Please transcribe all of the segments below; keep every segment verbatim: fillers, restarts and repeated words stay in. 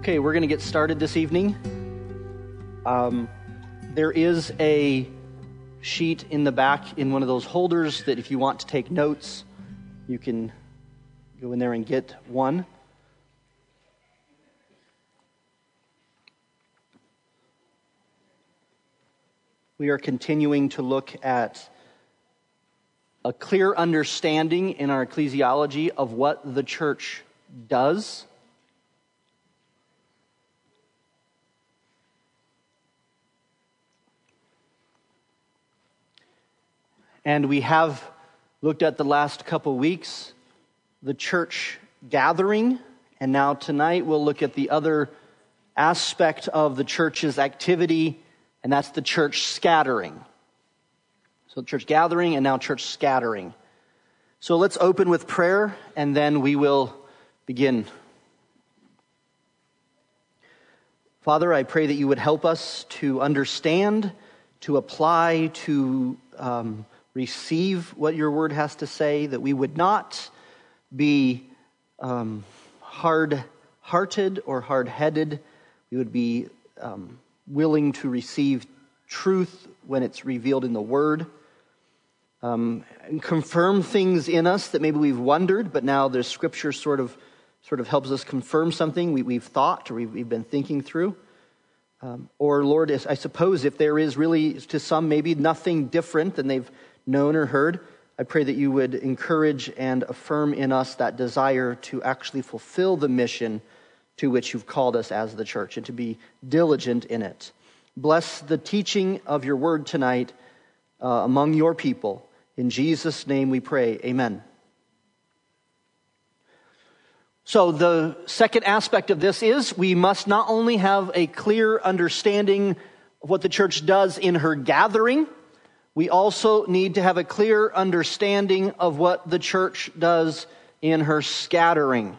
Okay, we're going to get started this evening. Um, there is a sheet in the back in one of those holders that if you want to take notes, you can go in there and get one. We are continuing to look at a clear understanding in our ecclesiology of what the church does. And we have looked at the last couple weeks, the church gathering, and now tonight we'll look at the other aspect of the church's activity, and that's the church scattering. So church gathering and now church scattering. So let's open with prayer, and then we will begin. Father, I pray that you would help us to understand, to apply, to um, receive what your word has to say, that we would not be um, hard-hearted or hard-headed. We would be um, willing to receive truth when it's revealed in the word, um, and confirm things in us that maybe we've wondered, but now the scripture sort of sort of helps us confirm something we, we've thought or we've, we've been thinking through. Um, or Lord, I suppose if there is really to some maybe nothing different than they've known or heard, I pray that you would encourage and affirm in us that desire to actually fulfill the mission to which you've called us as the church and to be diligent in it. Bless the teaching of your word tonight uh, among your people. In Jesus' name we pray, amen. So the second aspect of this is we must not only have a clear understanding of what the church does in her gathering, we also need to have a clear understanding of what the church does in her scattering.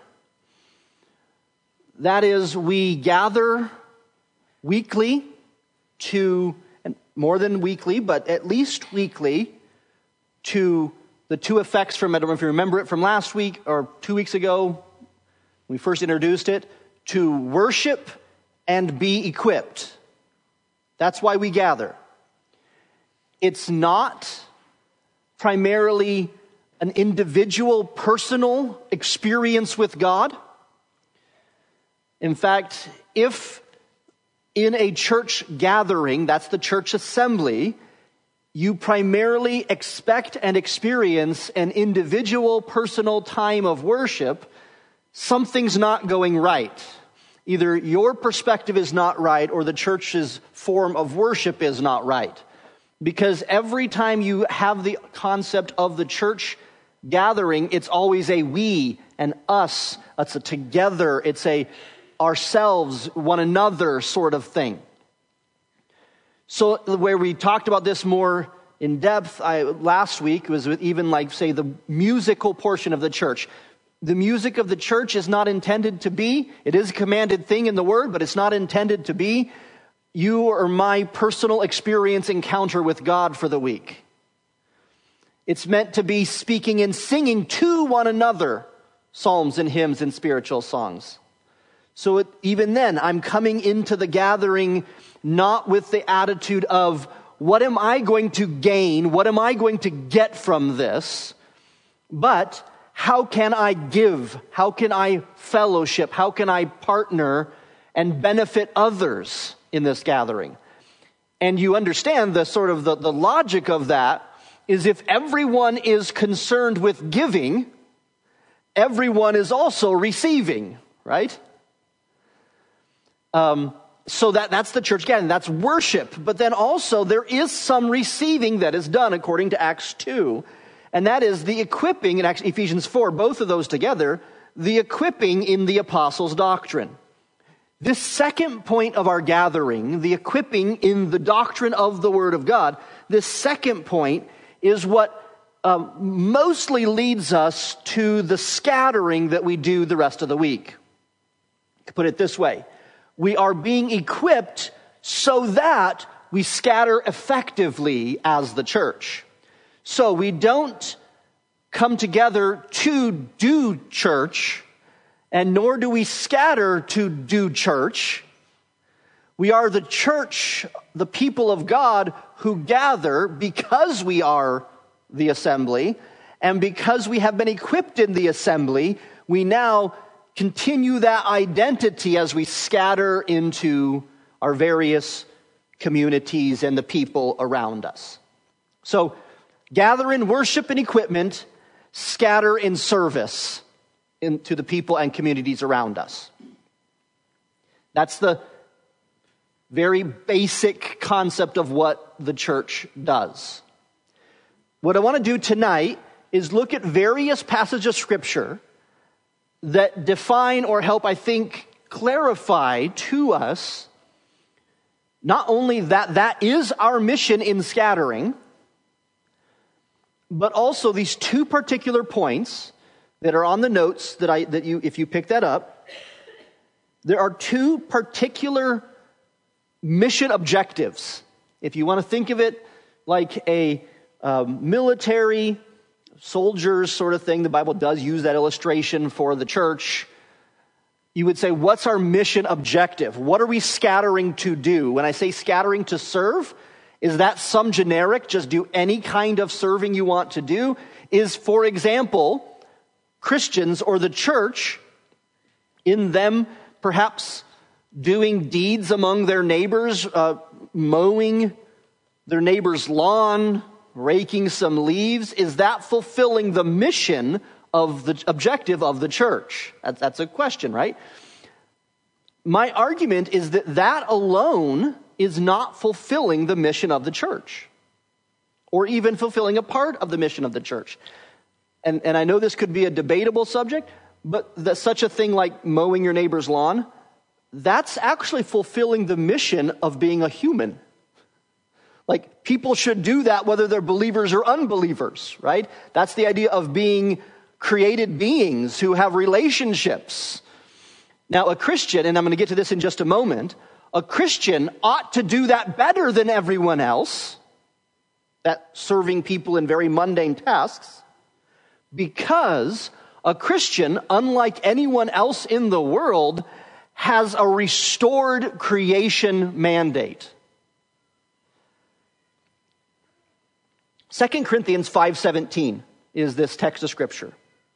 That is, we gather weekly to, and more than weekly, but at least weekly, to the two effects from, I don't know if you remember it from last week or two weeks ago, we first introduced it, to worship and be equipped. That's why we gather. It's not primarily an individual, personal experience with God. In fact, if in a church gathering, that's the church assembly, you primarily expect and experience an individual, personal time of worship, something's not going right. Either your perspective is not right or the church's form of worship is not right. Because every time you have the concept of the church gathering, it's always a we and us. It's a together. It's a ourselves, one another sort of thing. So where we talked about this more in depth I, last week was with even like, say, the musical portion of the church. The music of the church is not intended to be, it is a commanded thing in the word, but it's not intended to be you or my personal experience encounter with God for the week. It's meant to be speaking and singing to one another psalms and hymns and spiritual songs. So it, even then, I'm coming into the gathering not with the attitude of, what am I going to gain? What am I going to get from this? But how can I give? How can I fellowship? How can I partner and benefit others in this gathering? And you understand the sort of the, the logic of that is if everyone is concerned with giving, everyone is also receiving, right? Um, so that, that's the church gathering, that's worship. But then also there is some receiving that is done according to Acts two. And that is the equipping in Ephesians four, both of those together, the equipping in the apostles' doctrine. This second point of our gathering, the equipping in the doctrine of the Word of God, this second point is what um, mostly leads us to the scattering that we do the rest of the week. To put it this way, we are being equipped so that we scatter effectively as the church. So we don't come together to do church and nor do we scatter to do church. We are the church, the people of God who gather because we are the assembly, and because we have been equipped in the assembly, we now continue that identity as we scatter into our various communities and the people around us. So, gather in worship and equipment, scatter in service into the people and communities around us. That's the very basic concept of what the church does. What I want to do tonight is look at various passages of Scripture that define or help, I think, clarify to us not only that that is our mission in scattering, but also these two particular points that are on the notes that I that you if you pick that up. There are two particular mission objectives. If you want to think of it like a um, military soldiers sort of thing, the Bible does use that illustration for the church. You would say, what's our mission objective? What are we scattering to do? When I say scattering to serve, is that some generic, just do any kind of serving you want to do? Is, for example, Christians or the church, in them perhaps doing deeds among their neighbors, uh, mowing their neighbor's lawn, raking some leaves, is that fulfilling the mission of the objective of the church? That's, that's a question, right? My argument is that that alone is not fulfilling the mission of the church, or even fulfilling a part of the mission of the church. And, and I know this could be a debatable subject, but the, such a thing like mowing your neighbor's lawn, that's actually fulfilling the mission of being a human. Like, people should do that whether they're believers or unbelievers, right? That's the idea of being created beings who have relationships. Now, a Christian, and I'm going to get to this in just a moment, a Christian ought to do that better than everyone else, that serving people in very mundane tasks, because a Christian, unlike anyone else in the world, has a restored creation mandate. Second Corinthians five seventeen is this text of Scripture.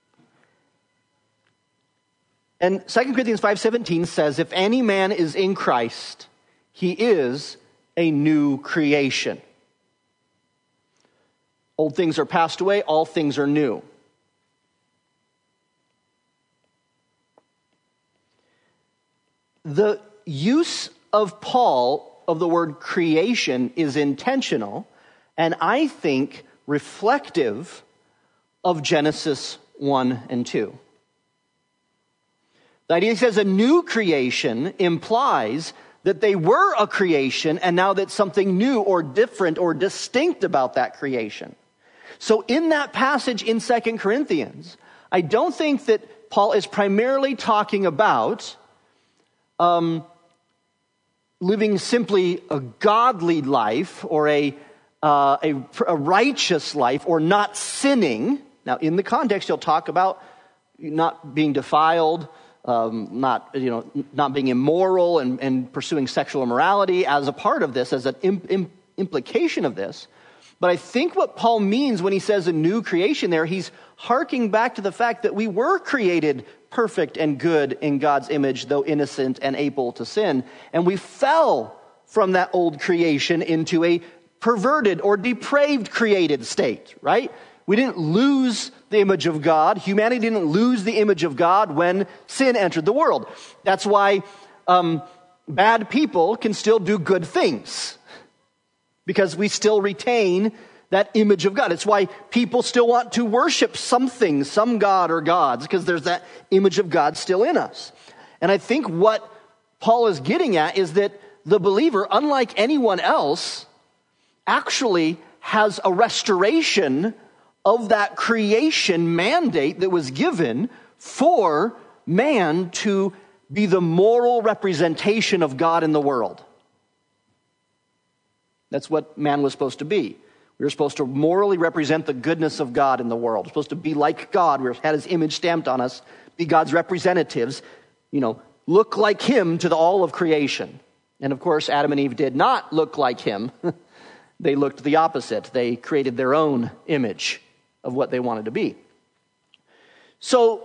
And Second Corinthians five seventeen says, if any man is in Christ, he is a new creation. Old things are passed away, all things are new. The use of Paul of the word creation is intentional, and I think reflective of Genesis one and two. The idea he says a new creation implies that they were a creation, and now that something new or different or distinct about that creation. So in that passage in Second Corinthians, I don't think that Paul is primarily talking about um, living simply a godly life or a Uh, a, a righteous life, or not sinning. Now, in the context, he'll talk about not being defiled, um, not you know, not being immoral, and, and pursuing sexual immorality as a part of this, as an im, im, implication of this. But I think what Paul means when he says a new creation there, he's harking back to the fact that we were created perfect and good in God's image, though innocent and able to sin, and we fell from that old creation into a perverted or depraved created state, right? We didn't lose the image of God. Humanity didn't lose the image of God when sin entered the world. That's why um, bad people can still do good things, because we still retain that image of God. It's why people still want to worship something, some god or gods, because there's that image of God still in us. And I think what Paul is getting at is that the believer, unlike anyone else, actually has a restoration of that creation mandate that was given for man to be the moral representation of God in the world. That's what man was supposed to be. We were supposed to morally represent the goodness of God in the world. We're supposed to be like God. We had his image stamped on us, be God's representatives, you know, look like him to the all of creation. And of course, Adam and Eve did not look like him. They looked the opposite. They created their own image of what they wanted to be. So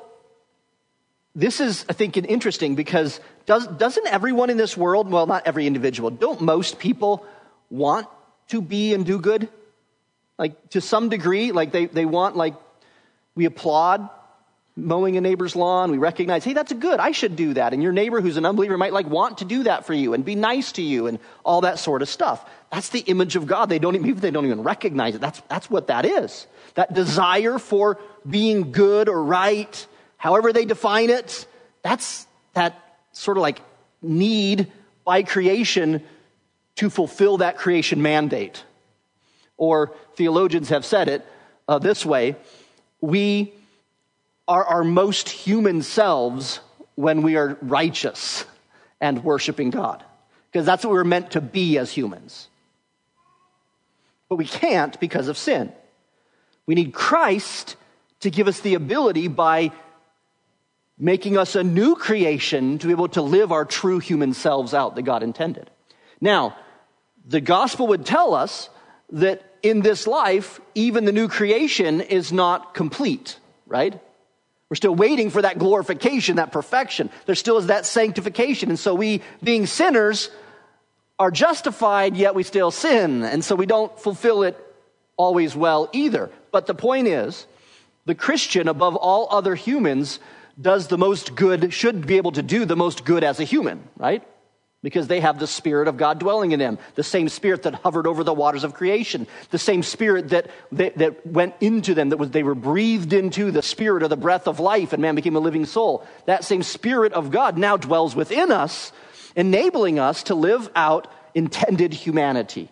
this is, I think, interesting because does, doesn't everyone in this world, well, not every individual, don't most people want to be and do good? Like, to some degree, like they, they want, like, we applaud mowing a neighbor's lawn. We recognize, hey, that's good. I should do that. And your neighbor who's an unbeliever might, like, want to do that for you and be nice to you and all that sort of stuff. That's the image of God. They don't even, they don't even recognize it. That's, that's what that is. That desire for being good or right, however they define it, that's that sort of like need by creation to fulfill that creation mandate. Or theologians have said it uh, this way: we are our most human selves when we are righteous and worshiping God, because that's what we're meant to be as humans. But we can't because of sin. We need Christ to give us the ability by making us a new creation to be able to live our true human selves out that God intended. Now, the gospel would tell us that in this life, even the new creation is not complete, right? We're still waiting for that glorification, that perfection. There still is that sanctification. And so we, being sinners, are justified, yet we still sin. And so we don't fulfill it always well either. But the point is, the Christian, above all other humans, does the most good, should be able to do the most good as a human, right? Because they have the Spirit of God dwelling in them. The same Spirit that hovered over the waters of creation. The same Spirit that, that, that went into them, that was they were breathed into, the Spirit of the breath of life, and man became a living soul. That same Spirit of God now dwells within us, enabling us to live out intended humanity.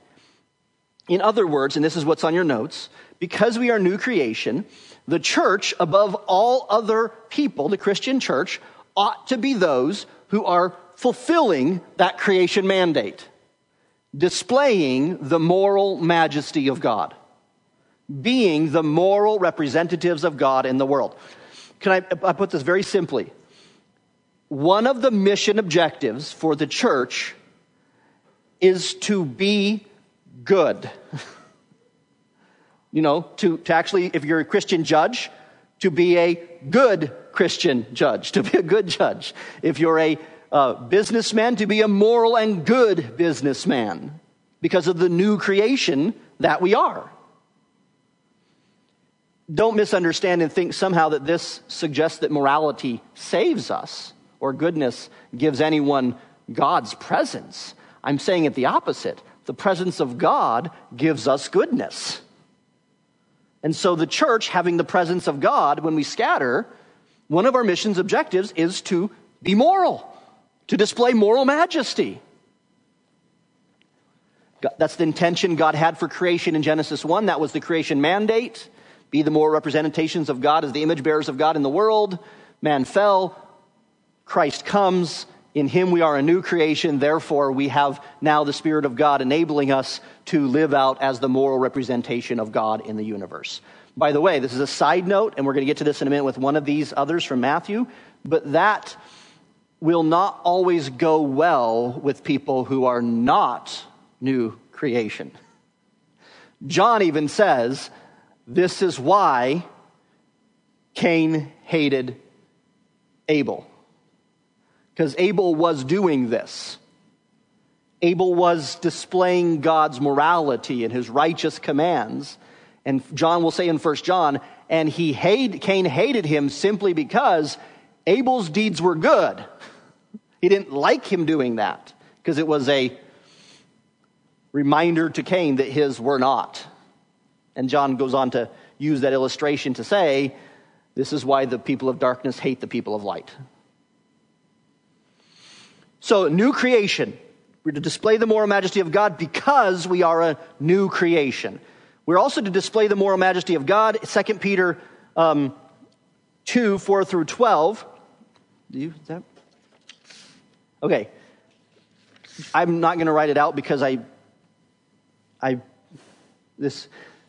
In other words, and this is what's on your notes, because we are new creation, the church, above all other people, the Christian church, ought to be those who are fulfilling that creation mandate, displaying the moral majesty of God, being the moral representatives of God in the world. Can I, I put this very simply? One of the mission objectives for the church is to be good. You know, to, to actually, if you're a Christian judge, to be a good Christian judge, to be a good judge. If you're a uh, businessman, to be a moral and good businessman, because of the new creation that we are. Don't misunderstand and think somehow that this suggests that morality saves us or goodness gives anyone God's presence. I'm saying it the opposite. The presence of God gives us goodness. And so the church, having the presence of God when we scatter, one of our mission's objectives is to be moral, to display moral majesty. That's the intention God had for creation in Genesis one. That was the creation mandate. Be the moral representations of God as the image bearers of God in the world. Man fell. Christ comes. In him we are a new creation. Therefore, we have now the Spirit of God enabling us to live out as the moral representation of God in the universe. By the way, this is a side note, and we're going to get to this in a minute with one of these others from Matthew, but that will not always go well with people who are not new creation. John even says, this is why Cain hated Abel. Because Abel was doing this. Abel was displaying God's morality and his righteous commands. And John will say in First John, and he hate, Cain hated him simply because Abel's deeds were good. He didn't like him doing that because it was a reminder to Cain that his were not. And John goes on to use that illustration to say, this is why the people of darkness hate the people of light. So, new creation. We're to display the moral majesty of God because we are a new creation. We're also to display the moral majesty of God. Second Peter um, two, four through twelve. Do you, is that? Okay. I'm not going to write it out because I, I, this,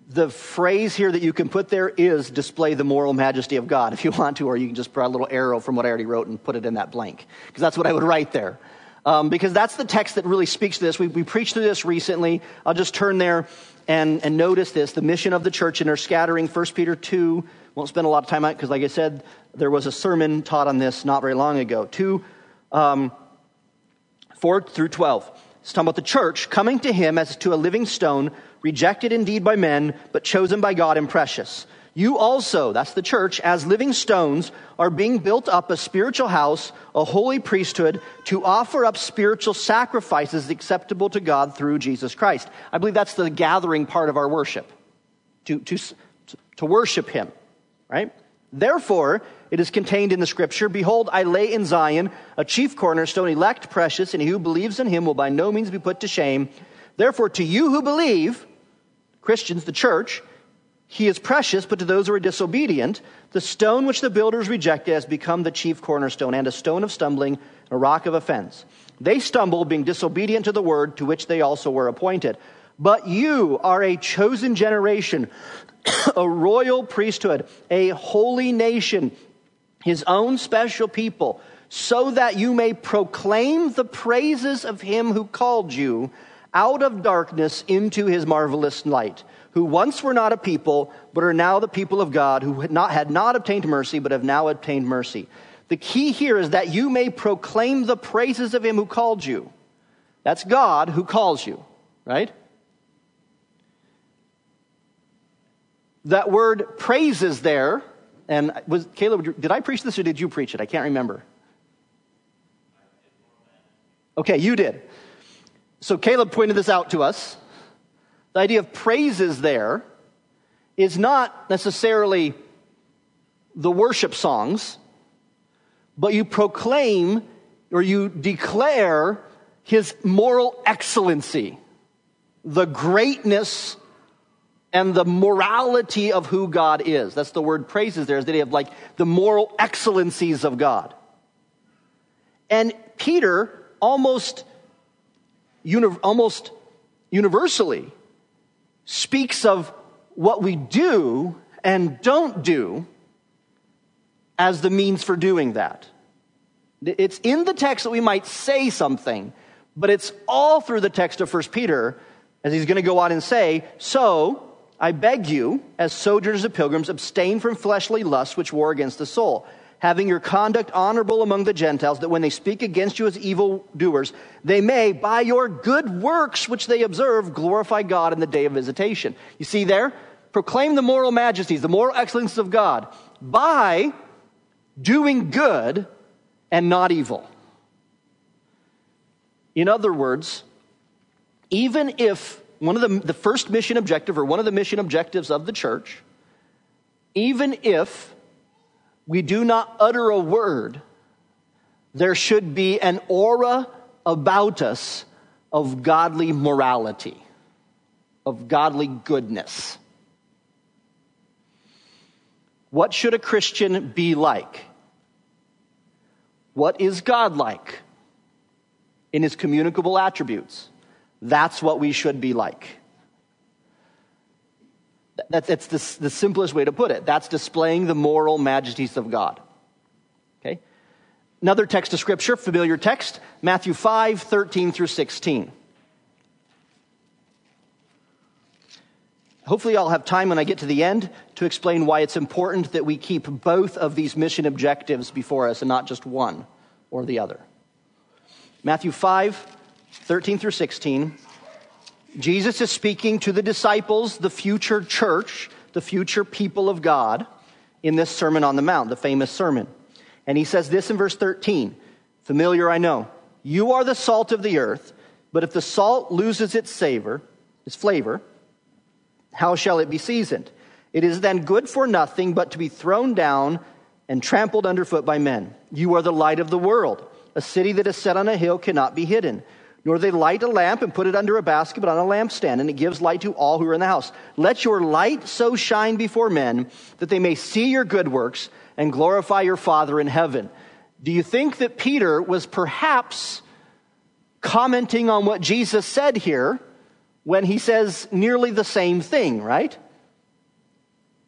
the phrase here that you can put there is display the moral majesty of God if you want to, or you can just put a little arrow from what I already wrote and put it in that blank, because that's what I would write there. Um, because that's the text that really speaks to this. We, we preached through this recently. I'll just turn there and, and notice this. The mission of the church in her scattering, First Peter two. Won't spend a lot of time on it because, like I said, there was a sermon taught on this not very long ago. two, um, four through twelve. It's talking about the church coming to him as to a living stone, rejected indeed by men, but chosen by God and precious. You also, that's the church, as living stones, are being built up a spiritual house, a holy priesthood, to offer up spiritual sacrifices acceptable to God through Jesus Christ. I believe that's the gathering part of our worship, to, to, to worship him, right? Therefore, it is contained in the scripture, behold, I lay in Zion a chief cornerstone, elect, precious, and he who believes in him will by no means be put to shame. Therefore, to you who believe, Christians, the church, he is precious, but to those who are disobedient, the stone which the builders rejected has become the chief cornerstone, and a stone of stumbling, a rock of offense. They stumbled, being disobedient to the word to which they also were appointed. But you are a chosen generation, a royal priesthood, a holy nation, his own special people, so that you may proclaim the praises of him who called you out of darkness into his marvelous light, who once were not a people, but are now the people of God, who had not, had not obtained mercy, but have now obtained mercy. The key here is that you may proclaim the praises of him who called you. That's God who calls you, right? That word praises there, and was Caleb, did I preach this or did you preach it? I can't remember. Okay, you did. So Caleb pointed this out to us. The idea of praises there is not necessarily the worship songs, but you proclaim or you declare his moral excellency, the greatness and the morality of who God is. That's the word praises there, is that you have like the moral excellencies of God. And Peter almost, uni- almost universally speaks of what we do and don't do as the means for doing that. It's in the text that we might say something, but it's all through the text of First Peter, as he's going to go on and say, so I beg you, as sojourners and pilgrims, abstain from fleshly lusts which war against the soul, having your conduct honorable among the Gentiles, that when they speak against you as evildoers, they may, by your good works which they observe, glorify God in the day of visitation. You see there? Proclaim the moral majesties, the moral excellences of God, by doing good and not evil. In other words, even if one of the, the first mission objective, or one of the mission objectives of the church, even if we do not utter a word, there should be an aura about us of godly morality, of godly goodness. What should a Christian be like? What is God like in his communicable attributes? That's what we should be like. That's, that's the, the simplest way to put it. That's displaying the moral majesties of God. Okay? Another text of Scripture, familiar text, Matthew five, thirteen through sixteen. Hopefully I'll have time when I get to the end to explain why it's important that we keep both of these mission objectives before us and not just one or the other. Matthew five, thirteen through sixteen. Jesus is speaking to the disciples, the future church, the future people of God, in this Sermon on the Mount, the famous sermon. And he says this in verse thirteen. Familiar, I know. You are the salt of the earth, but if the salt loses its savor, its flavor, how shall it be seasoned? It is then good for nothing but to be thrown down and trampled underfoot by men. You are the light of the world. A city that is set on a hill cannot be hidden. Nor they light a lamp and put it under a basket, but on a lampstand, and it gives light to all who are in the house. Let your light so shine before men that they may see your good works and glorify your Father in heaven. Do you think that Peter was perhaps commenting on what Jesus said here when he says nearly the same thing, right?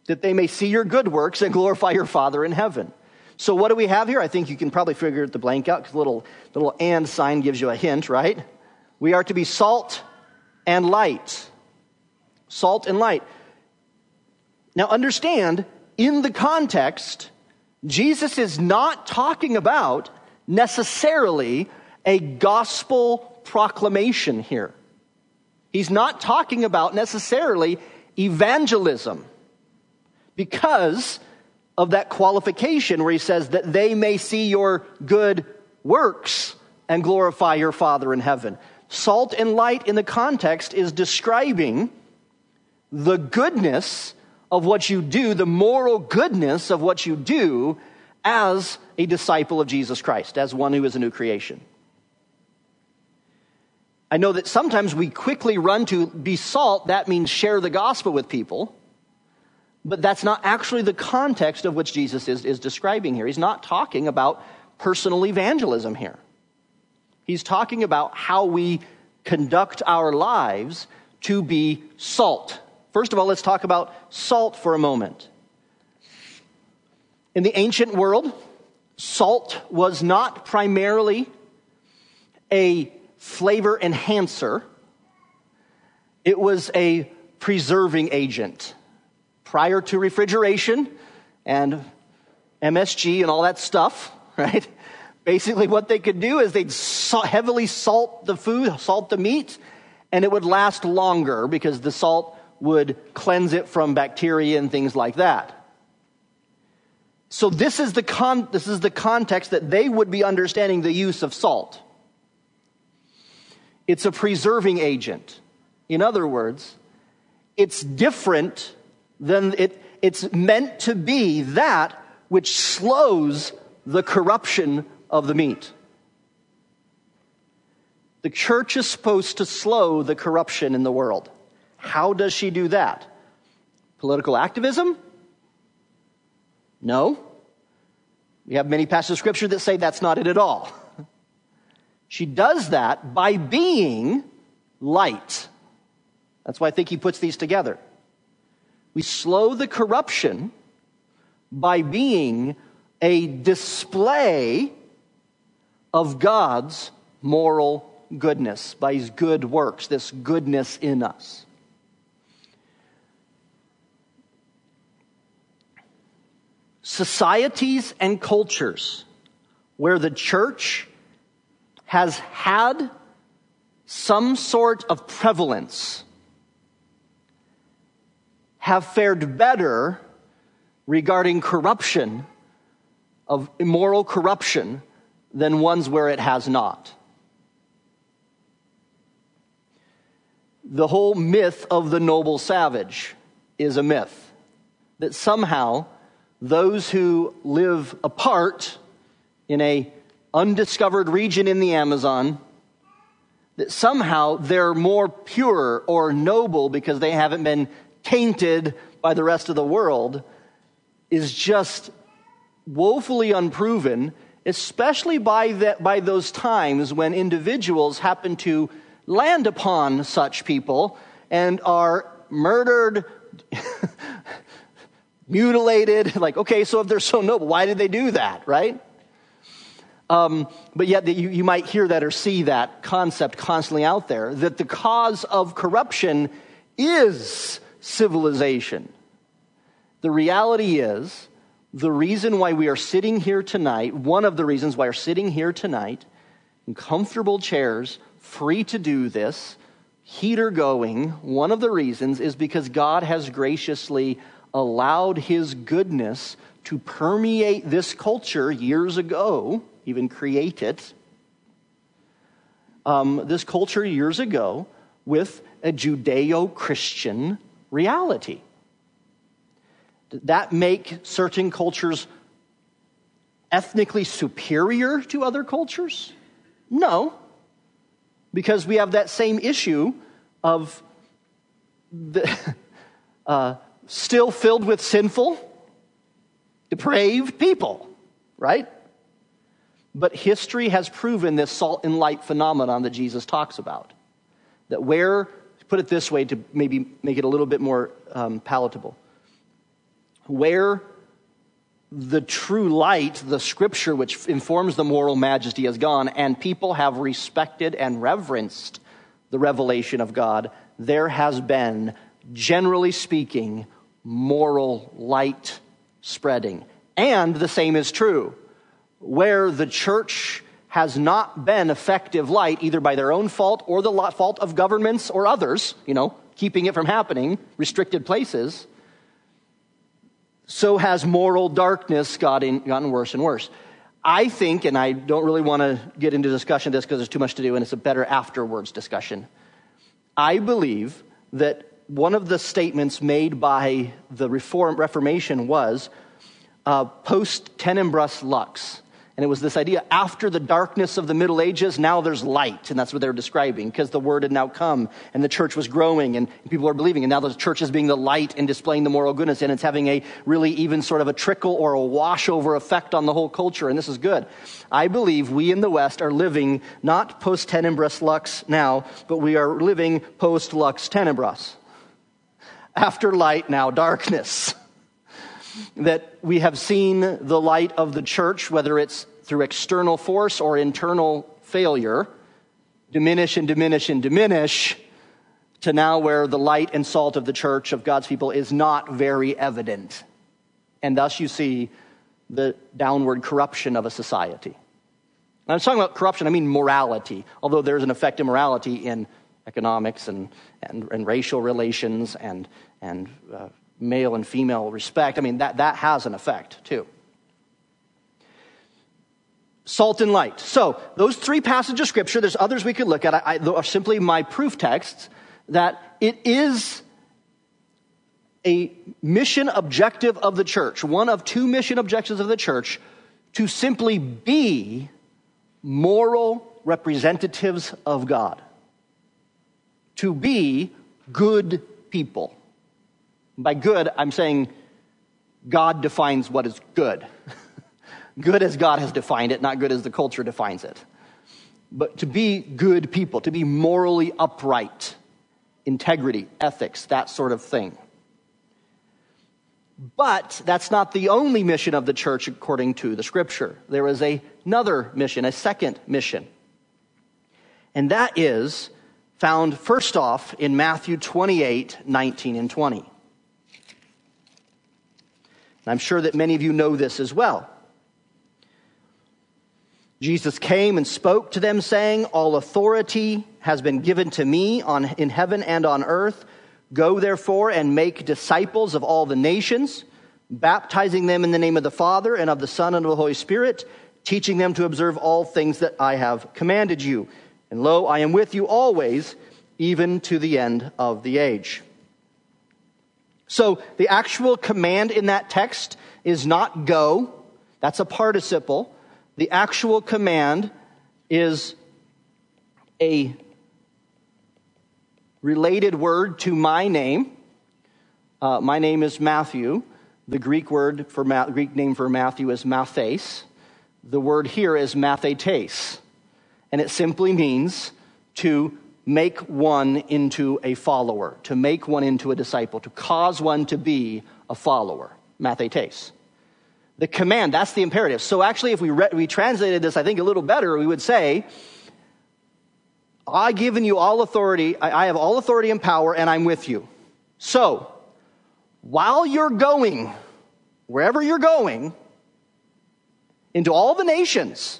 that they may see your good works and glorify your Father in heaven. So what do we have here? I think you can probably figure the blank out because the little, the little and sign gives you a hint, right? We are to be salt and light. Salt and light. Now understand, in the context, Jesus is not talking about necessarily a gospel proclamation here. He's not talking about necessarily evangelism because of that qualification where he says that they may see your good works and glorify your Father in heaven. Salt and light in the context is describing the goodness of what you do, the moral goodness of what you do as a disciple of Jesus Christ, as one who is a new creation. I know that sometimes we quickly run to be salt, that means share the gospel with people, but that's not actually the context of which Jesus is, is describing here. He's not talking about personal evangelism here. He's talking about how we conduct our lives to be salt. First of all, let's talk about salt for a moment. In the ancient world, salt was not primarily a flavor enhancer. It was a preserving agent. Prior to refrigeration and M S G and all that stuff, right? Basically what they could do is they'd heavily salt the food, salt the meat, and it would last longer because the salt would cleanse it from bacteria and things like that. So this is the con- this is the context that they would be understanding the use of salt. It's a preserving agent. In other words, it's different than it, it's meant to be that which slows the corruption of the meat. The church is supposed to slow the corruption in the world. How does she do that? Political activism? No. We have many passages of scripture that say that's not it at all. She does that by being light. That's why I think he puts these together. We slow the corruption by being a display of God's moral goodness, by his good works, this goodness in us. Societies and cultures where the church has had some sort of prevalence have fared better regarding corruption, of immoral corruption, than ones where it has not. The whole myth of the noble savage is a myth. That somehow those who live apart in a undiscovered region in the Amazon, that somehow they're more pure or noble because they haven't been tainted by the rest of the world, is just woefully unproven, especially by that, by those times when individuals happen to land upon such people and are murdered, mutilated. Like, okay, so if they're so noble, why did they do that, right? Um, but yet you, you might hear that or see that concept constantly out there, that the cause of corruption is civilization. The reality is, the reason why we are sitting here tonight, one of the reasons why we're sitting here tonight, in comfortable chairs, free to do this, heater going, one of the reasons is because God has graciously allowed his goodness to permeate this culture years ago, even create it, um, this culture years ago with a Judeo-Christian reality. Did that make certain cultures ethnically superior to other cultures? No, because we have that same issue of the, uh, still filled with sinful, depraved people, right? But history has proven this salt and light phenomenon that Jesus talks about. That where, put it this way to maybe make it a little bit more um, palatable. where the true light, the scripture which informs the moral majesty, has gone, and people have respected and reverenced the revelation of God, there has been, generally speaking, moral light spreading. And the same is true where the church has not been effective light, either by their own fault or the fault of governments or others, you know, keeping it from happening, restricted places, so has moral darkness gotten, gotten worse and worse. I think, and I don't really want to get into discussion of this because there's too much to do, and it's a better afterwards discussion. I believe that one of the statements made by the Reform, Reformation was uh, post tenebras lux. And it was this idea, after the darkness of the Middle Ages, now there's light. And that's what they were describing, because the word had now come, and the church was growing, and people are believing. And now the church is being the light and displaying the moral goodness, and it's having a really even sort of a trickle or a washover effect on the whole culture, and this is good. I believe we in the West are living not post tenebras lux now, but we are living post lux tenebras. After light, now darkness. That we have seen the light of the church, whether it's through external force or internal failure, diminish and diminish and diminish, to now where the light and salt of the church of God's people is not very evident. And thus you see the downward corruption of a society. Now, I'm talking about corruption, I mean morality, although there's an effect in morality in economics and, and, and racial relations and, and uh, male and female respect. I mean, that, that has an effect, too. Salt and light. So, those three passages of Scripture, there's others we could look at, I, I, are simply my proof texts, that it is a mission objective of the church, one of two mission objectives of the church, to simply be moral representatives of God. To be good people. By good, I'm saying God defines what is good. Good as God has defined it, not good as the culture defines it. But to be good people, to be morally upright, integrity, ethics, that sort of thing. But that's not the only mission of the church according to the Scripture. There is a, another mission, a second mission. And that is found first off in Matthew twenty-eight, nineteen and twenty. I'm sure that many of you know this as well. Jesus came and spoke to them, saying, "All authority has been given to me on, in heaven and on earth. Go therefore and make disciples of all the nations, baptizing them in the name of the Father and of the Son and of the Holy Spirit, teaching them to observe all things that I have commanded you. And lo, I am with you always, even to the end of the age." So the actual command in that text is not go. That's a participle. The actual command is a related word to my name. Uh, my name is Matthew. The Greek word for Ma- Greek name for Matthew is Matthes. The word here is mathetes. And it simply means to make one into a follower, to make one into a disciple, to cause one to be a follower. Mathetes. The command, that's the imperative. So actually, if we re- we translated this, I think, a little better, we would say, I've given you all authority, I, I have all authority and power, and I'm with you. So, while you're going, wherever you're going, into all the nations,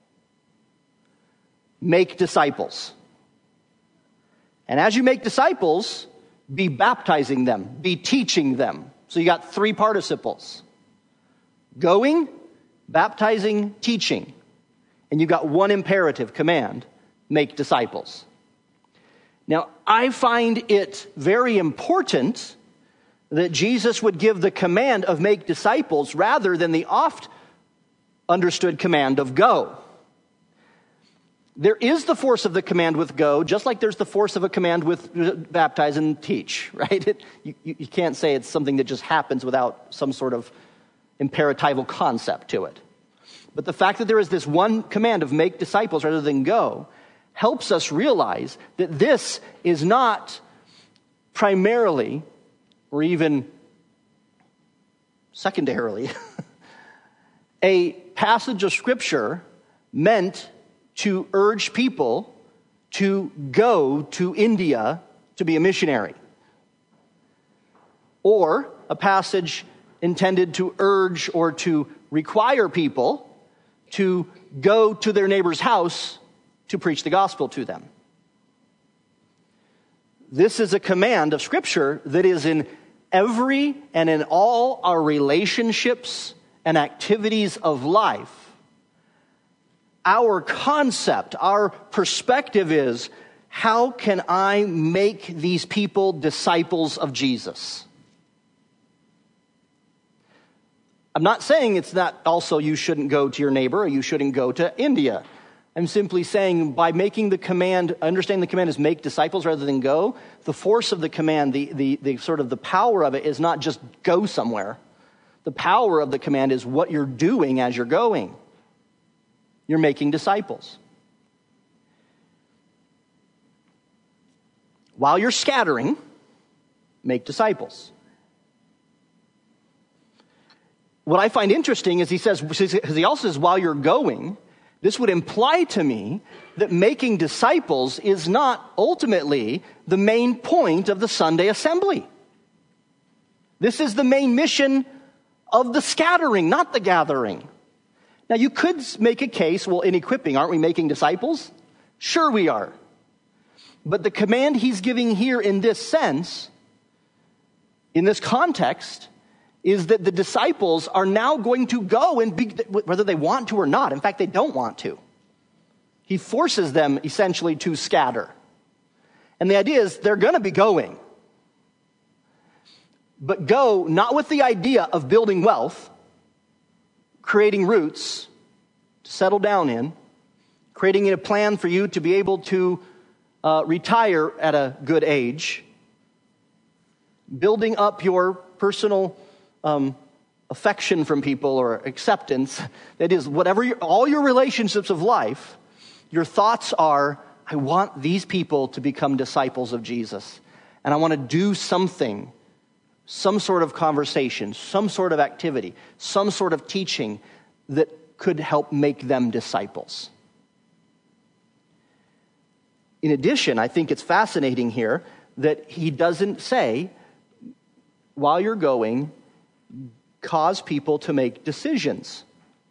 make disciples. And as you make disciples, be baptizing them, be teaching them. So you got three participles. Going, baptizing, teaching. And you've got one imperative command, make disciples. Now, I find it very important that Jesus would give the command of make disciples rather than the oft understood command of go. There is the force of the command with go, just like there's the force of a command with baptize and teach, right? It, you, you can't say it's something that just happens without some sort of imperatival concept to it. But the fact that there is this one command of make disciples rather than go helps us realize that this is not primarily or even secondarily, a passage of Scripture meant to urge people to go to India to be a missionary. Or a passage intended to urge or to require people to go to their neighbor's house to preach the gospel to them. This is a command of Scripture that is in every and in all our relationships and activities of life. Our concept, our perspective is, how can I make these people disciples of Jesus? I'm not saying it's not also you shouldn't go to your neighbor or you shouldn't go to India. I'm simply saying by making the command, understanding the command is make disciples rather than go, the force of the command, the, the, the sort of the power of it is not just go somewhere. The power of the command is what you're doing as you're going. You're making disciples. While you're scattering, make disciples. What I find interesting is he says, because he also says, while you're going, this would imply to me that making disciples is not ultimately the main point of the Sunday assembly. This is the main mission of the scattering, not the gathering. Now, you could make a case, well, in equipping, aren't we making disciples? Sure we are. But the command he's giving here in this sense, in this context, is that the disciples are now going to go and be, whether they want to or not. In fact, they don't want to. He forces them essentially to scatter. And the idea is they're going to be going. But go not with the idea of building wealth, creating roots to settle down in, creating a plan for you to be able to uh, retire at a good age, building up your personal um, affection from people or acceptance. That is, whatever your, all your relationships of life, your thoughts are, I want these people to become disciples of Jesus. And I want to do something, some sort of conversation, some sort of activity, some sort of teaching that could help make them disciples. In addition, I think it's fascinating here that he doesn't say, while you're going, cause people to make decisions.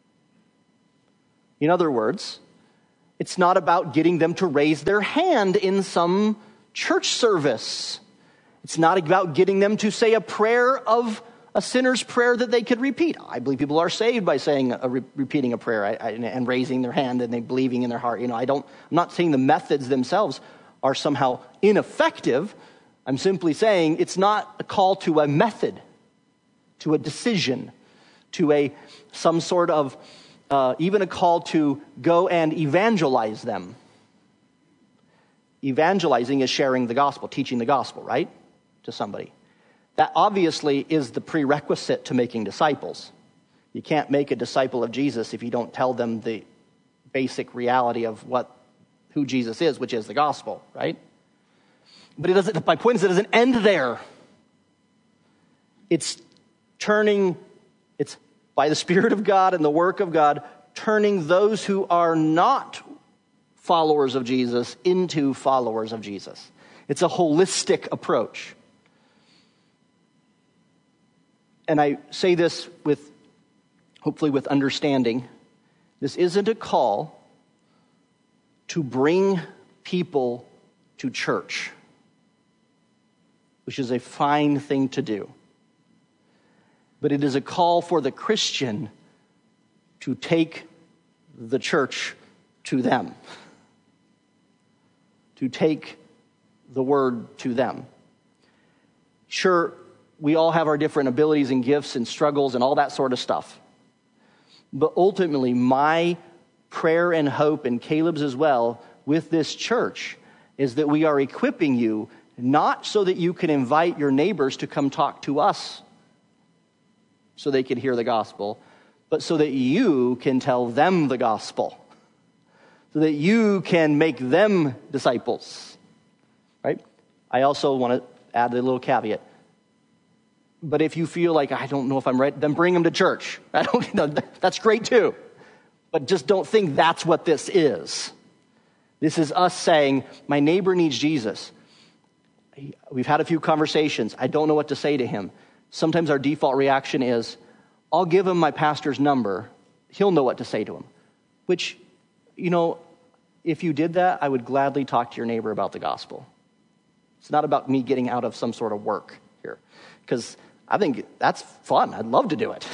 In other words, it's not about getting them to raise their hand in some church service. It's not about getting them to say a prayer of a sinner's prayer that they could repeat. I believe people are saved by saying a, re- repeating a prayer I, I, and raising their hand and they believing in their heart. You know, I don't. I'm not saying the methods themselves are somehow ineffective. I'm simply saying it's not a call to a method, to a decision, to a some sort of uh, even a call to go and evangelize them. Evangelizing is sharing the gospel, teaching the gospel, right, to somebody. That obviously is the prerequisite to making disciples. You can't make a disciple of Jesus if you don't tell them the basic reality of what who Jesus is, which is the gospel, right? But it doesn't. My point is, it doesn't end there. It's turning. It's by the Spirit of God and the work of God, turning those who are not followers of Jesus into followers of Jesus. It's a holistic approach. And I say this with, hopefully with understanding. This isn't a call to bring people to church, which is a fine thing to do. But it is a call for the Christian to take the church to them, to take the word to them. Sure, we all have our different abilities and gifts and struggles and all that sort of stuff. But ultimately, my prayer and hope, and Caleb's as well, with this church, is that we are equipping you not so that you can invite your neighbors to come talk to us so they can hear the gospel, but so that you can tell them the gospel, so that you can make them disciples, right? I also want to add a little caveat. But if you feel like, I don't know if I'm right, then bring them to church. I don't, you know, that's great too. But just don't think that's what this is. This is us saying, my neighbor needs Jesus. We've had a few conversations. I don't know what to say to him. Sometimes our default reaction is, I'll give him my pastor's number. He'll know what to say to him. Which, you know, if you did that, I would gladly talk to your neighbor about the gospel. It's not about me getting out of some sort of work here. Because I think that's fun. I'd love to do it.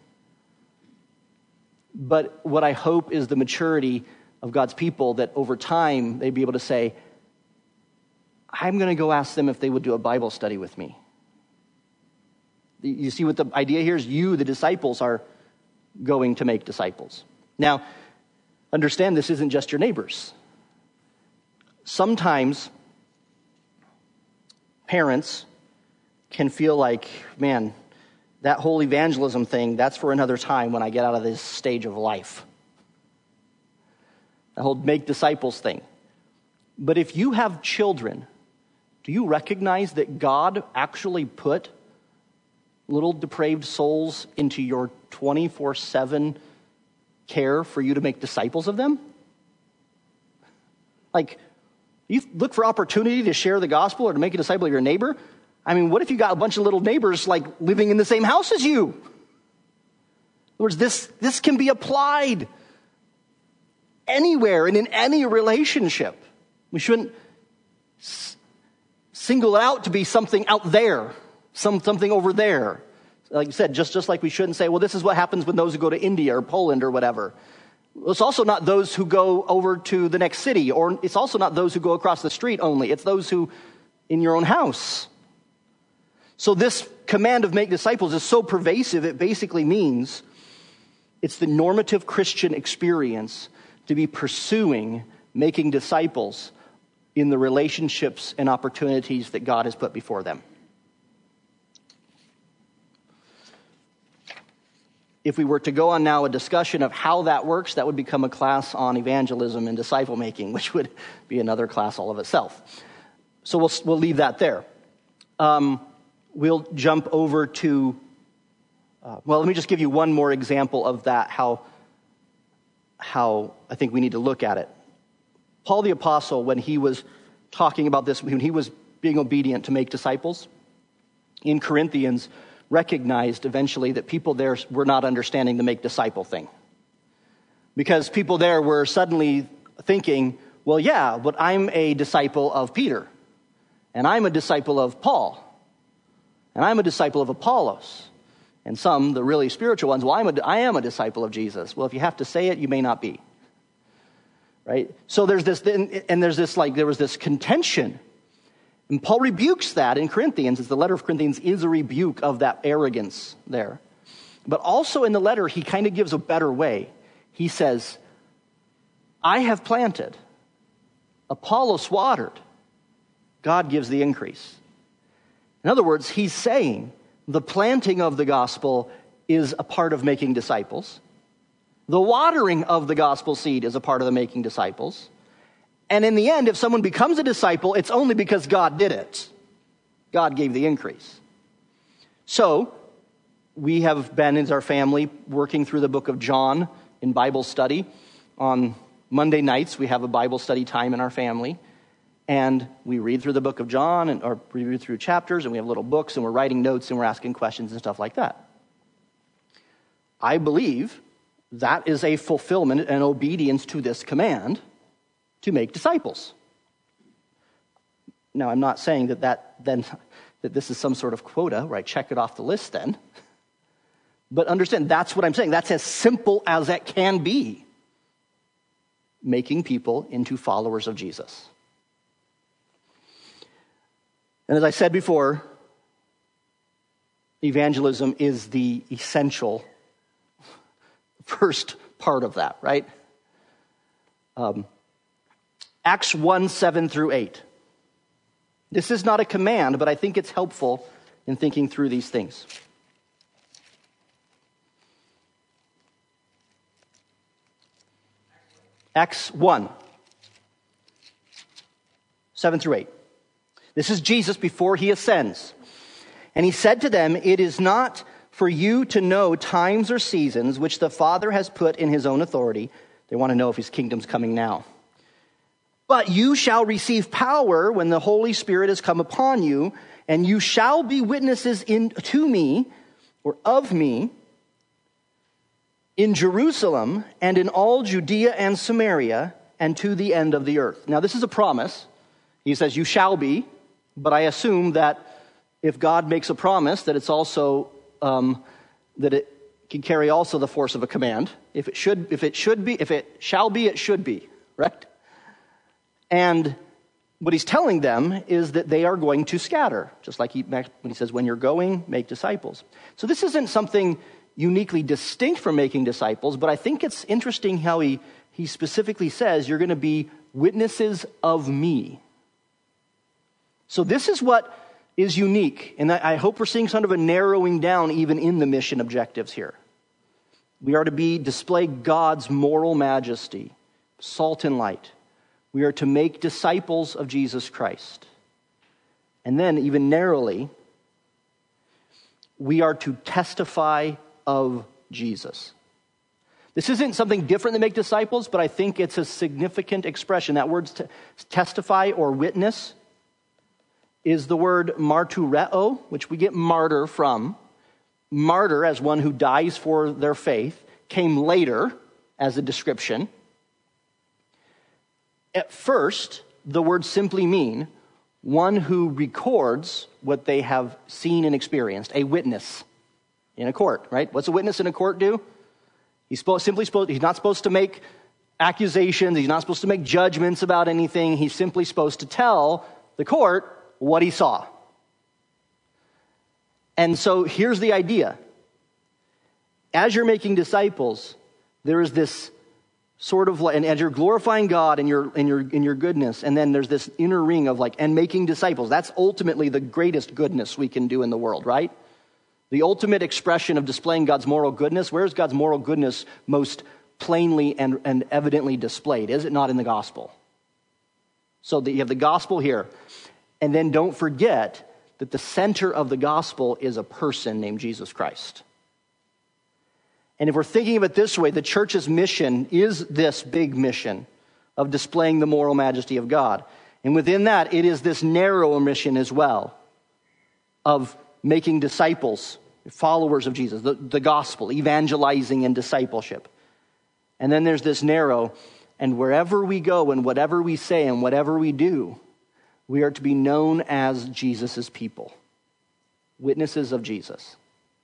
But what I hope is the maturity of God's people, that over time they'd be able to say, I'm going to go ask them if they would do a Bible study with me. You see what the idea here is? You, the disciples, are going to make disciples. Now, understand this isn't just your neighbors. Sometimes parents can feel like, man, that whole evangelism thing, that's for another time when I get out of this stage of life. The whole make disciples thing. But if you have children, do you recognize that God actually put little depraved souls into your twenty-four seven care for you to make disciples of them? Like, you look for opportunity to share the gospel or to make a disciple of your neighbor. I mean, what if you got a bunch of little neighbors like living in the same house as you? In other words, this, this can be applied anywhere and in any relationship. We shouldn't s- single it out to be something out there, some something over there. Like you said, just, just like we shouldn't say, well, this is what happens with those who go to India or Poland or whatever. It's also not those who go over to the next city, or it's also not those who go across the street only. It's those who in your own house. So this command of make disciples is so pervasive, it basically means it's the normative Christian experience to be pursuing making disciples in the relationships and opportunities that God has put before them. If we were to go on now a discussion of how that works, that would become a class on evangelism and disciple making, which would be another class all of itself. So we'll we'll leave that there. Um, we'll jump over to, uh, well, let me just give you one more example of that, how, how I think we need to look at it. Paul the Apostle, when he was talking about this, when he was being obedient to make disciples, in Corinthians, recognized eventually that people there were not understanding the make disciple thing. Because people there were suddenly thinking, well, yeah, but I'm a disciple of Peter, and I'm a disciple of Paul, and I'm a disciple of Apollos. And some, the really spiritual ones, well, I'm a, I am a disciple of Jesus. Well, if you have to say it, you may not be. Right? So there's this, and there's this, like, there was this contention. And Paul rebukes that in Corinthians, as the letter of Corinthians is a rebuke of that arrogance there. But also in the letter, he kind of gives a better way. He says, I have planted, Apollos watered, God gives the increase. In other words, he's saying the planting of the gospel is a part of making disciples. The watering of the gospel seed is a part of the making disciples. And in the end, if someone becomes a disciple, it's only because God did it. God gave the increase. So, we have been, as our family, working through the book of John in Bible study. On Monday nights, we have a Bible study time in our family. And we read through the book of John, and or we read through chapters, and we have little books, and we're writing notes, and we're asking questions and stuff like that. I believe that is a fulfillment and obedience to this command to make disciples. Now, I'm not saying that that then that this is some sort of quota where I check it off the list then. But understand, that's what I'm saying. That's as simple as that can be. Making people into followers of Jesus. And as I said before, evangelism is the essential first part of that, right? Um, Acts one, seven through eight. This is not a command, but I think it's helpful in thinking through these things. Acts one, seven through eight. This is Jesus before he ascends. And he said to them, "It is not for you to know times or seasons which the Father has put in his own authority." They want to know if his kingdom's coming now. "But you shall receive power when the Holy Spirit has come upon you, and you shall be witnesses in, to me, or of me, in Jerusalem and in all Judea and Samaria and to the end of the earth." Now this is a promise. He says, you shall be, but I assume that if God makes a promise, that it's also, um, that it can carry also the force of a command. If it should, if it should be, if it shall be, it should be, right? And what he's telling them is that they are going to scatter, just like he, when he says, when you're going, make disciples. So this isn't something uniquely distinct from making disciples, but I think it's interesting how he, he specifically says, you're going to be witnesses of me. So this is what is unique, and I hope we're seeing sort of a narrowing down even in the mission objectives here. We are to be display God's moral majesty, salt and light. We are to make disciples of Jesus Christ. And then, even narrowly, we are to testify of Jesus. This isn't something different than make disciples, but I think it's a significant expression. That word testify or witness is the word martureo, which we get martyr from. Martyr, as one who dies for their faith, came later as a description. At first, the words simply mean one who records what they have seen and experienced, a witness in a court, right? What's a witness in a court do? He's supposed, simply supposed, he's not supposed to make accusations. He's not supposed to make judgments about anything. He's simply supposed to tell the court what he saw. And so here's the idea. As you're making disciples, there is this sort of like, and as you're glorifying God in your in your in your goodness, and then there's this inner ring of like, and making disciples. That's ultimately the greatest goodness we can do in the world, right? The ultimate expression of displaying God's moral goodness. Where's God's moral goodness most plainly and, and evidently displayed? Is it not in the gospel? So that you have the gospel here. And then don't forget that the center of the gospel is a person named Jesus Christ. And if we're thinking of it this way, the church's mission is this big mission of displaying the moral majesty of God. And within that, it is this narrower mission as well of making disciples, followers of Jesus, the, the gospel, evangelizing and discipleship. And then there's this narrow, and wherever we go and whatever we say and whatever we do, we are to be known as Jesus' people, witnesses of Jesus.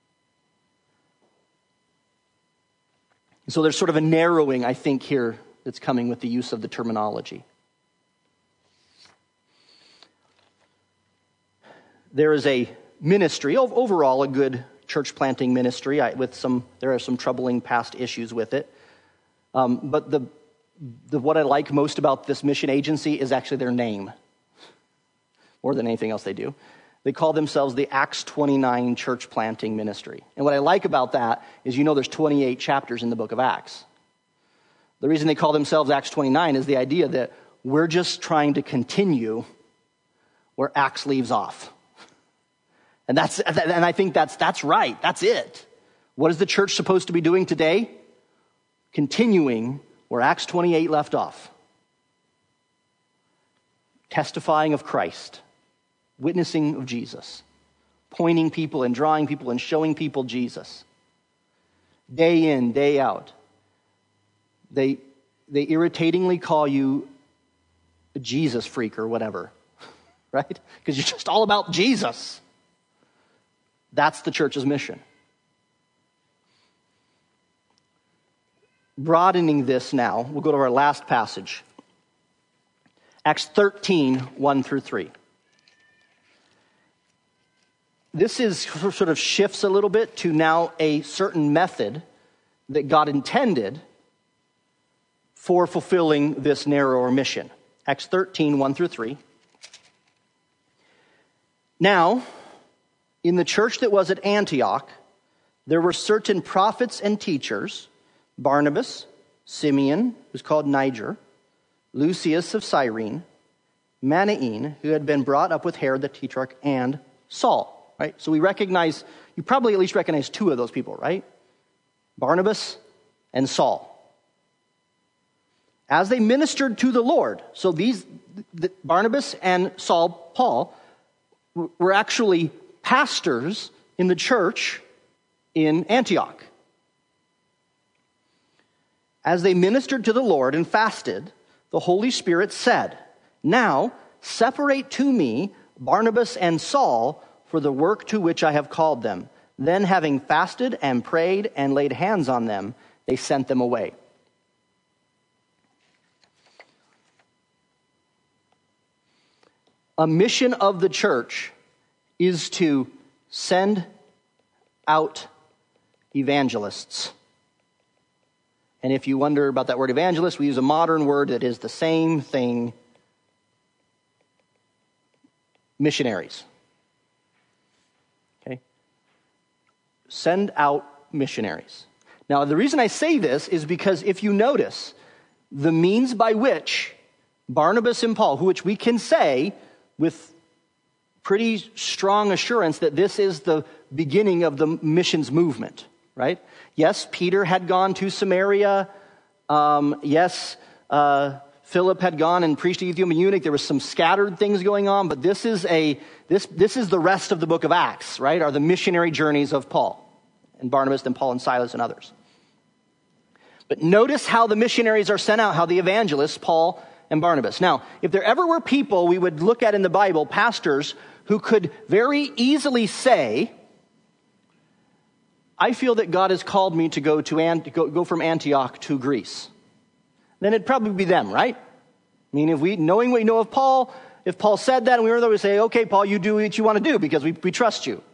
So there's sort of a narrowing, I think, here that's coming with the use of the terminology. There is a ministry, overall a good church planting ministry, with some, there are some troubling past issues with it. Um, but the, the what I like most about this mission agency is actually their name, more than anything else they do. They call themselves the Acts twenty-nine Church Planting Ministry. And what I like about that is, you know, there's twenty-eight chapters in the book of Acts. The reason they call themselves Acts twenty-nine is the idea that we're just trying to continue where Acts leaves off. And that's, and I think that's, that's right. That's it. What is the church supposed to be doing today? Continuing where Acts twenty-eight left off. Testifying of Christ. Witnessing of Jesus. Pointing people and drawing people and showing people Jesus. Day in, day out. They, they irritatingly call you a Jesus freak or whatever. Right? Because you're just all about Jesus. That's the church's mission. Broadening this now, we'll go to our last passage. Acts thirteen, one through three. This is sort of shifts a little bit to now a certain method that God intended for fulfilling this narrower mission. Acts thirteen, one through three. Now, in the church that was at Antioch, there were certain prophets and teachers, Barnabas, Simeon, who's called Niger, Lucius of Cyrene, Manaen, who had been brought up with Herod the Tetrarch, and Saul. right? So we recognize, you probably at least recognize two of those people, right? Barnabas and Saul. As they ministered to the Lord, so these, the, Barnabas and Saul, Paul, were actually pastors in the church in Antioch. As they ministered to the Lord and fasted, the Holy Spirit said, "Now separate to me Barnabas and Saul for the work to which I have called them." Then, having fasted and prayed and laid hands on them, they sent them away. A mission of the church is to send out evangelists. And if you wonder about that word evangelist, we use a modern word that is the same thing: missionaries. Okay? Send out missionaries. Now, the reason I say this is because if you notice, the means by which Barnabas and Paul, which we can say with pretty strong assurance that this is the beginning of the missions movement, right? Yes, Peter had gone to Samaria. Um, yes, uh, Philip had gone and preached to the Ethiopian eunuch. There was some scattered things going on, but this is a this this is the rest of the book of Acts, right? Are the missionary journeys of Paul and Barnabas and Paul and Silas and others. But notice how the missionaries are sent out, how the evangelists, Paul and Barnabas. Now, if there ever were people we would look at in the Bible, pastors, who could very easily say, "I feel that God has called me to go to Ant- go, go from Antioch to Greece," then it'd probably be them, right? I mean, if we, knowing what we know of Paul, if Paul said that and we were there, we say, "Okay, Paul, you do what you want to do because we, we trust you."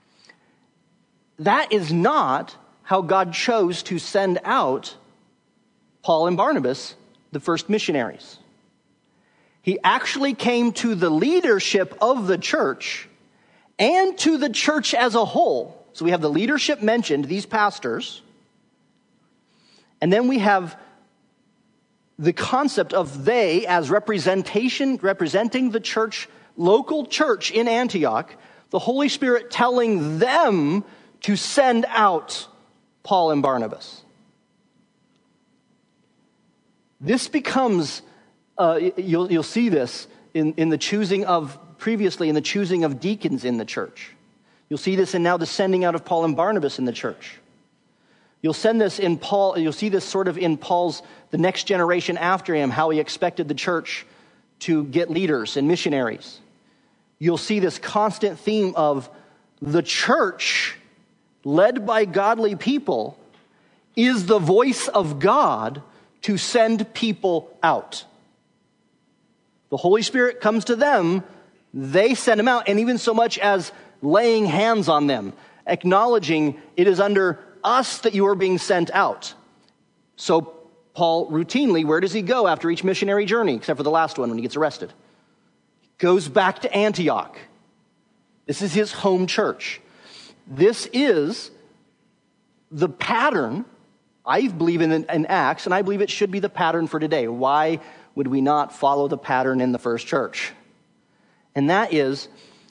That is not how God chose to send out Paul and Barnabas, the first missionaries. He actually came to the leadership of the church and to the church as a whole. So we have the leadership mentioned, these pastors. And then we have the concept of they as representation, representing the church, local church in Antioch, the Holy Spirit telling them to send out Paul and Barnabas. This becomes, uh, you'll, you'll see this in, in the choosing of, previously in the choosing of deacons in the church. You'll see this in now the sending out of Paul and Barnabas in the church. You'll send this in Paul, you'll see this sort of in Paul's, the next generation after him, how he expected the church to get leaders and missionaries. You'll see this constant theme of the church, led by godly people, is the voice of God to send people out. The Holy Spirit comes to them, they send them out, and even so much as laying hands on them, acknowledging it is under us that you are being sent out. So Paul routinely, where does he go after each missionary journey, except for the last one when he gets arrested? He goes back to Antioch. This is his home church. This is the pattern, I believe in, in Acts, and I believe it should be the pattern for today. Why would we not follow the pattern in the first church? And that is,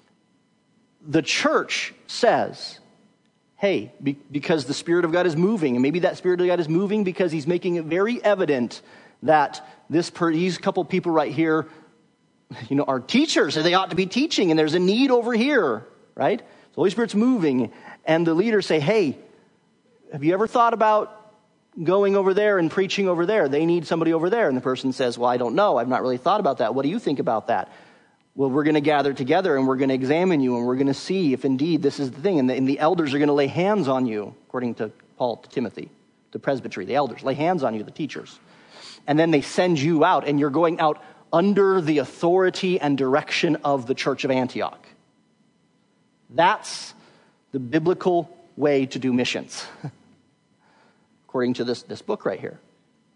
the church says, hey, be, because the Spirit of God is moving, and maybe that Spirit of God is moving because he's making it very evident that this per, these couple people right here, you know, are teachers, and they ought to be teaching, and there's a need over here, right? The Holy Spirit's moving, and the leaders say, hey, have you ever thought about going over there and preaching over there? They need somebody over there. And the person says, well, I don't know. I've not really thought about that. What do you think about that? Well, we're going to gather together and we're going to examine you and we're going to see if indeed this is the thing. And the, and the elders are going to lay hands on you, according to Paul to Timothy, the presbytery, the elders, lay hands on you, the teachers. And then they send you out, and you're going out under the authority and direction of the church of Antioch. That's the biblical way to do missions, according to this, this book right here.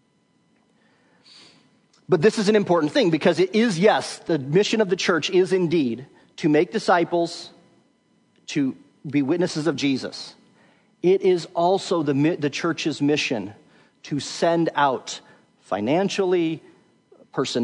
But this is an important thing because it is, yes, the mission of the church is indeed to make disciples, to be witnesses of Jesus. It is also the, the church's mission to send out financially,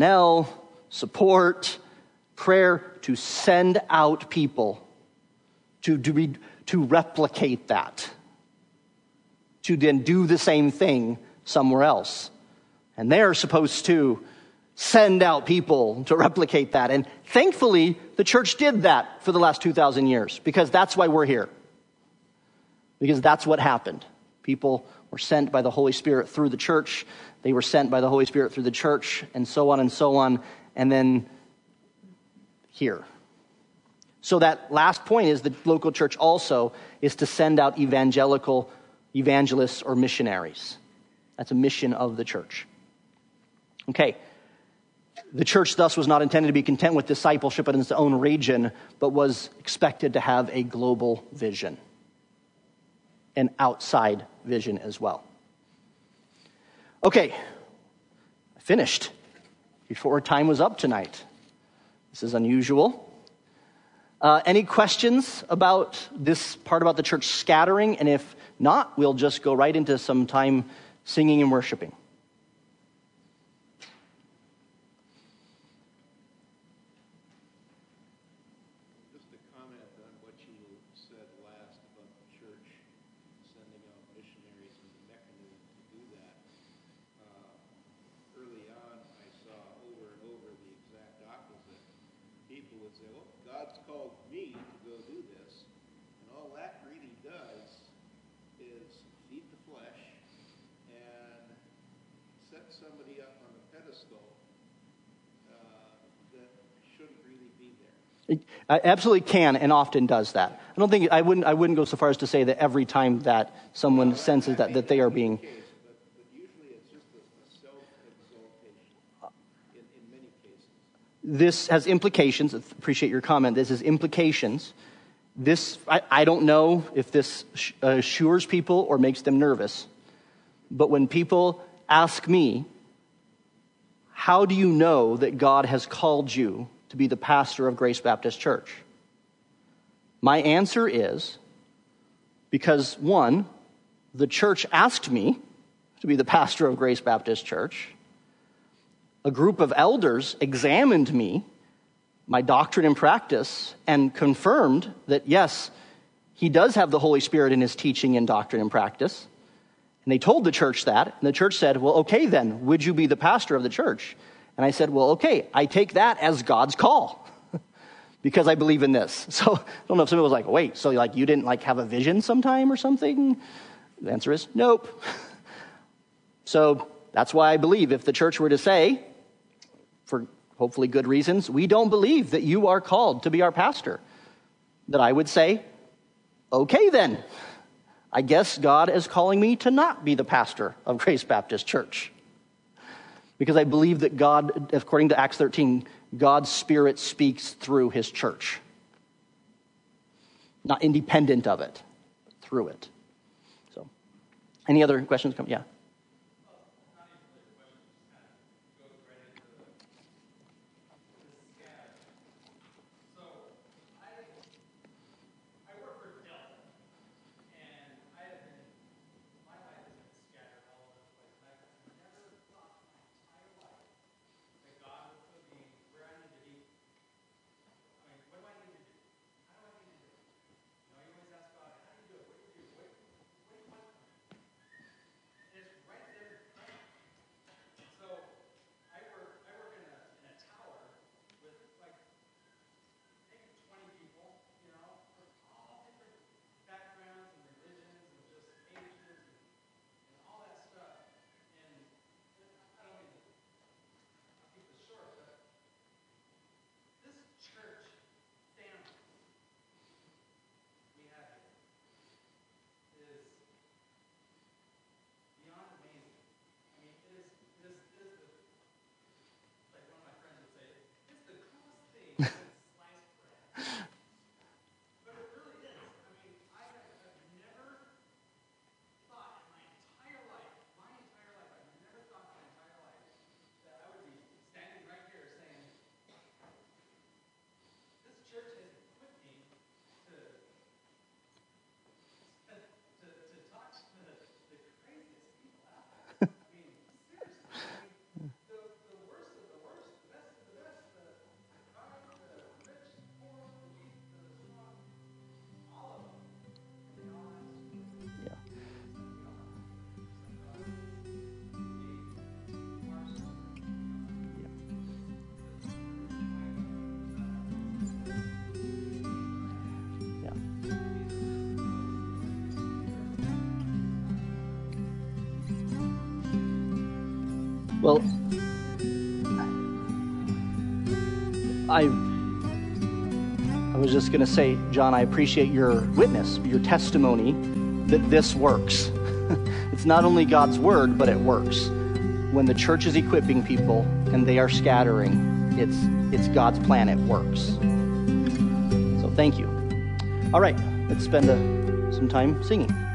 personnel, support, prayer, to send out people to, to, be, to replicate that, to then do the same thing somewhere else. And they're supposed to send out people to replicate that. And thankfully, the church did that for the last two thousand years, because that's why we're here. Because that's what happened. People were sent by the Holy Spirit through the church. They were sent by the Holy Spirit through the church, and so on and so on. And then here. So that last point is the local church also is to send out evangelical evangelists or missionaries. That's a mission of the church. Okay. The church thus was not intended to be content with discipleship in its own region, but was expected to have a global vision. An outside vision as well. Okay. I finished before time was up tonight. This is unusual. Uh, any questions about this part about the church scattering? And if not, we'll just go right into some time singing and worshiping. Just a comment on what you said last about the church sending out missionaries and the mechanism to do that. Uh, early on, I saw over and over the exact opposite. People would say, well, God's called me to go do this. And all that really does is feed the flesh and set somebody up on a pedestal uh, that shouldn't really be there. It absolutely can and often does that. I don't think I wouldn't I wouldn't go so far as to say that every time that someone senses that, that they are being Case, but, but usually it's just a, a self-exaltation in, in many cases. this has implications. Appreciate your comment. This has implications. This I, I don't know if this assures people or makes them nervous. But when people ask me, how do you know that God has called you to be the pastor of Grace Baptist Church? My answer is, because one, the church asked me to be the pastor of Grace Baptist Church. A group of elders examined me, my doctrine and practice, and confirmed that, yes, he does have the Holy Spirit in his teaching and doctrine and practice. And they told the church that, and the church said, well, okay then, would you be the pastor of the church? And I said, well, okay, I take that as God's call because I believe in this. So I don't know if somebody was like, wait, so like you didn't like have a vision sometime or something? The answer is nope. So that's why I believe if the church were to say, for hopefully good reasons, we don't believe that you are called to be our pastor, that I would say, okay then, I guess God is calling me to not be the pastor of Grace Baptist Church. Because I believe that God, according to Acts thirteen, God's Spirit speaks through his church. Not independent of it, but through it. So, any other questions? Come, yeah. Well, I I was just going to say, John, I appreciate your witness, your testimony that this works. It's not only God's word, but it works. When the church is equipping people and they are scattering, it's it's God's plan. It works. So thank you. All right, let's spend a, some time singing.